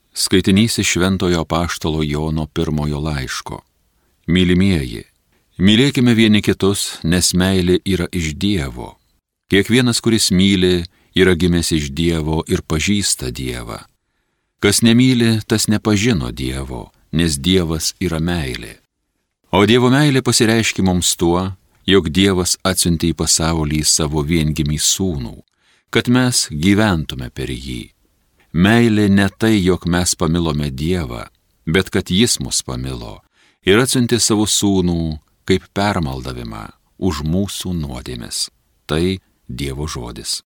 Skaitinys iš Šventojo Apaštalo Jono pirmojo laiško. Mylimieji, mylėkime vieni kitus, nes meilė yra iš Dievo. Kiekvienas, kuris myli, yra gimęs iš Dievo ir pažįsta Dievą. Kas nemyli, tas nepažino Dievo, nes Dievas yra meilė. O Dievo meilė pasireiškia mums tuo, jog Dievas atsiuntė į pasaulį savo viengimį sūnų, kad mes gyventume per jį. Meilė ne tai, jog mes pamilome Dievą, bet kad Jis mus pamilo ir atsiuntė savo sūnų kaip permaldavimą už mūsų nuodėmes. Tai Dievo žodis.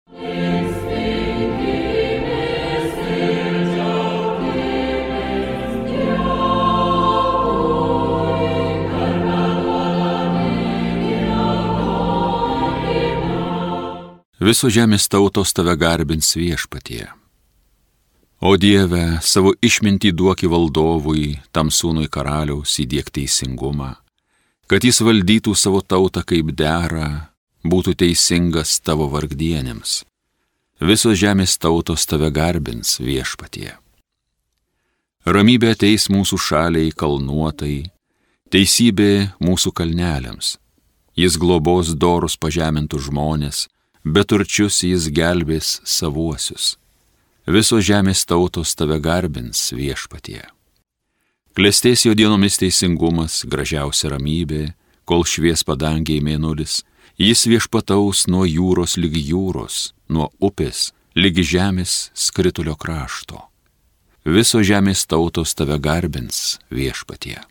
Visos žemės tautos tave garbins Viešpatie. O Dieve, savo išmintį duoki valdovui, tam sūnui karaliaus įdiek teisingumą, kad jis valdytų savo tautą kaip dera, būtų teisingas tavo vargdienėms. Visos žemės tautos tave garbins Viešpatie. Ramybė ateis mūsų šaliai kalnuotai, teisybė mūsų kalneliams. Jis globos dorus pažemintų žmonės, bet turčius jis gelbės savuosius. Visos žemės tautos tave garbins Viešpatie. Klestės jo dienomis teisingumas, gražiausia ramybė, kol švies padangiai mėnulis, jis viešpataus nuo jūros lyg jūros, nuo upės lyg žemės skritulio krašto. Visos žemės tautos tave garbins Viešpatie.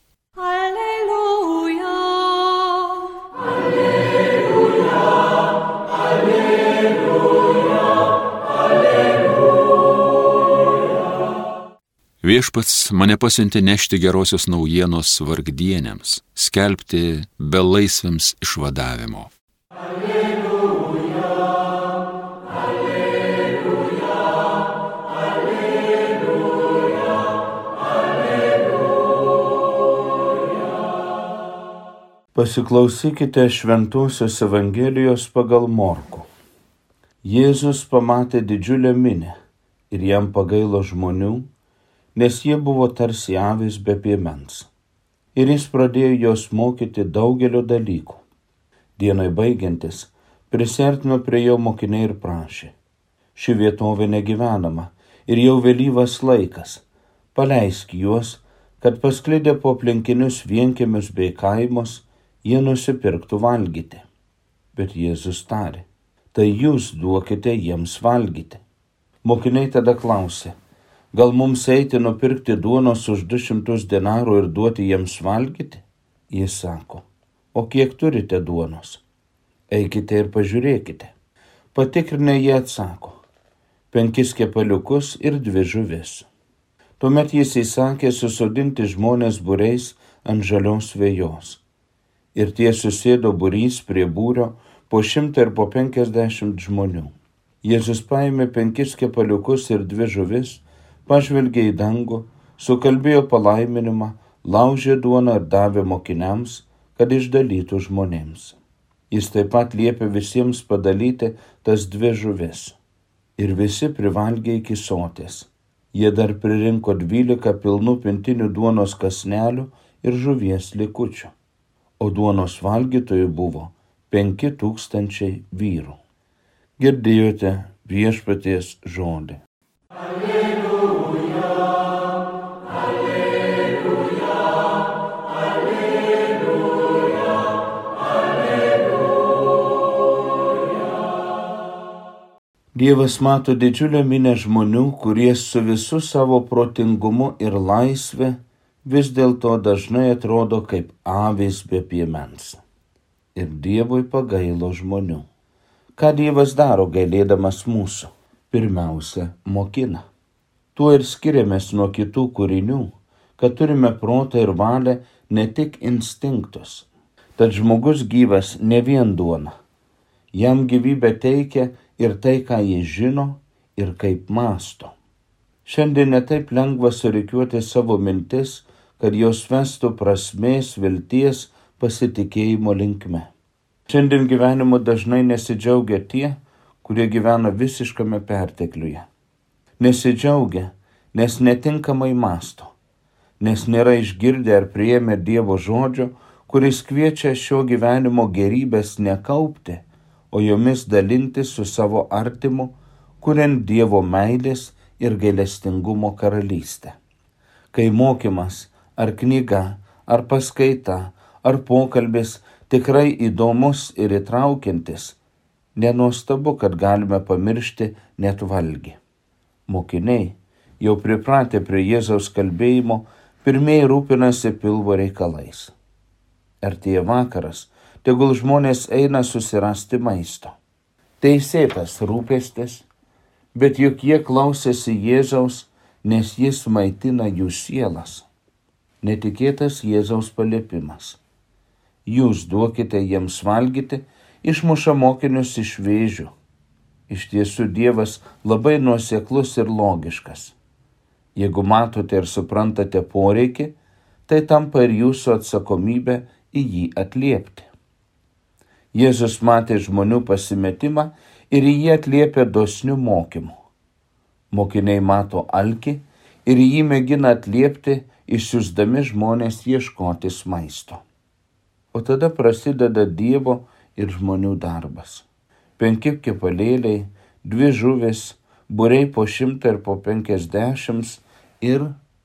Viešpats mane pasiuntė nešti gerosios naujienos vargdienėms, skelbti belaisviams išvadavimo. Alleluja, alleluja, alleluja, alleluja. Pasiklausykite Šventosios Evangelijos pagal Morkų. Jėzus pamatė didžiulę minią ir jam pagailo žmonių, nes jie buvo tarsi avys be piemens. Ir jis pradėjo jos mokyti daugelio dalykų. Dienai baigiantis, prisiartino prie jo mokiniai ir prašė: ši vietovė negyvenama ir jau vėlyvas laikas. Paleisk juos, kad pasklidę po aplinkinius vienkiemius bei kaimus, jie nusipirktų valgyti. Bet Jėzus tarė: tai jūs duokite jiems valgyti. Mokiniai tada klausė: gal mums eiti nupirkti duonos už 200 denarų ir duoti jiems valgyti? Jis sako: o kiek turite duonos? Eikite ir pažiūrėkite. Patikrinę jie atsako: 5 kepaliukus ir 2 žuvis. Tuomet jis įsakė susodinti žmonės būriais ant žalios vejos. Ir tie susėdo būrys prie būrio po 100 ir po 50 žmonių. Jėzus paėmė 5 kepaliukus ir 2 žuvis, pažvelgė į dangų, sukalbėjo palaiminimą, laužė duoną ir davė mokiniams, kad išdalytų žmonėms. Jis taip pat liepė visiems padalyti tas 2 žuvis. Ir visi privalgė iki soties. Jie dar pririnko 12 pilnų pintinių duonos kąsnelių ir žuvies likučių. O duonos valgytojų buvo 5000 vyrų. Girdėjote Viešpaties žodį. Dievas mato didžiulę minią žmonių, kurie su visu savo protingumu ir laisve vis dėlto dažnai atrodo kaip avys be piemens. Ir Dievui pagailo žmonių. Ką Dievas daro gailėdamas mūsų? Pirmiausia, mokina. Tuo ir skiriamės nuo kitų kūrinių, kad turime protą ir valią, ne tik instinktus. Tad žmogus gyvas ne vien duona. Jam gyvybę teikia ir tai, ką jis žino ir kaip mąsto. Šiandien netaip lengva surikiuoti savo mintis, kad jos vestų prasmės, vilties, pasitikėjimo linkme. Šiandien gyvenimu dažnai nesidžiaugia tie, kurie gyvena visiškame pertekliuje. Nesidžiaugia, nes netinkamai masto, nes nėra išgirdę ar priėmę Dievo žodžio, kuris kviečia šio gyvenimo gerybės nekaupti, o jomis dalintis su savo artimu, kuriant Dievo meilės ir gailestingumo karalystę. Kai mokymas, ar knyga, ar paskaita, ar pokalbis tikrai įdomus ir įtraukiantis, nenuostabu, kad galime pamiršti net valgį. Mokiniai, jau pripratę prie Jėzaus kalbėjimo, pirmieji rūpinasi pilvo reikalais. Artėja vakaras, tegul žmonės eina susirasti maisto. Teisėtas rūpestis, bet juk jie klausėsi Jėzaus, nes jis maitina jų sielas. Netikėtas Jėzaus paliepimas. Jūs duokite jiems valgyti, išmuša mokinius iš vėžių. Iš tiesų Dievas labai nuoseklus ir logiškas. Jeigu matote ir suprantate poreikį, tai tampa ir jūsų atsakomybė į jį atliepti. Jėzus matė žmonių pasimetimą ir į jį atliepia dosnių mokymų. Mokiniai mato alkį ir jį mėgina atliepti, išsiųsdami žmonės ieškotis maisto. O tada prasideda Dievo ir žmonių darbas. 5 kepalėliai, 2 žuvys, būriai po 100 ir po 50 ir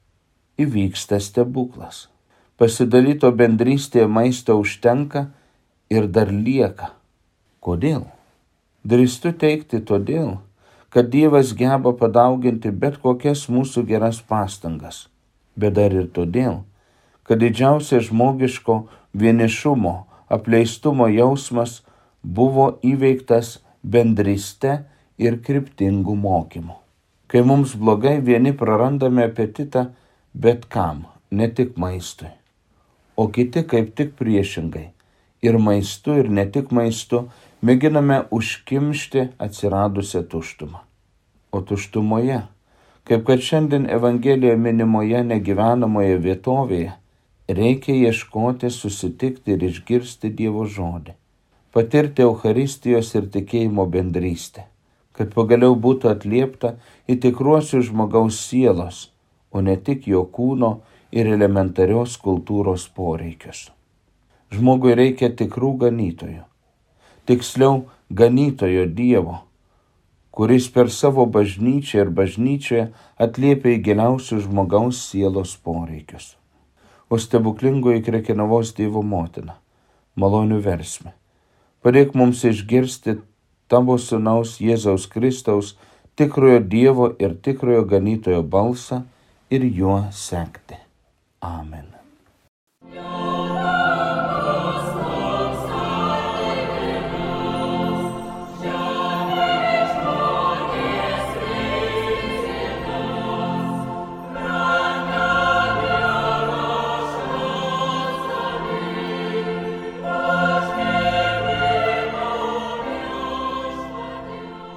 įvyksta stebuklas. Pasidalyto bendrystėje maisto užtenka ir dar lieka. Kodėl? Drįstu teigti todėl, kad Dievas geba padauginti bet kokias mūsų geras pastangas, bet dar ir todėl, kad didžiausias žmogiško vienišumo, apleistumo jausmas buvo įveiktas bendryste ir kryptingų mokymų. Kai mums blogai, vieni prarandame apetitą bet kam, ne tik maistui, o kiti kaip tik priešingai. Ir maistu, ir ne tik maistu mėginame užkimšti atsiradusią tuštumą. O tuštumoje, kaip kad šiandien Evangelijoje minimoje negyvenamoje vietovėje, reikia ieškoti, susitikti ir išgirsti Dievo žodį, patirti Eucharistijos ir tikėjimo bendrystę, kad pagaliau būtų atliepta į tikruosius žmogaus sielos, o ne tik jo kūno ir elementarios kultūros poreikius. Žmogui reikia tikrų ganytojų, tiksliau ganytojo Dievo, kuris per savo bažnyčią ir bažnyčioje atliepia į giliausius žmogaus sielos poreikius. O stebuklingoji Krekenavos Dievo motina, malonių versmė, padėk mums išgirsti tavo sūnaus Jėzaus Kristaus tikrojo Dievo ir tikrojo ganytojo balsą ir juo sekti. Amen.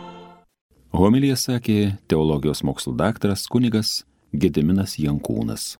Homiliją sakė teologijos mokslų daktaras kunigas Gediminas Jankūnas.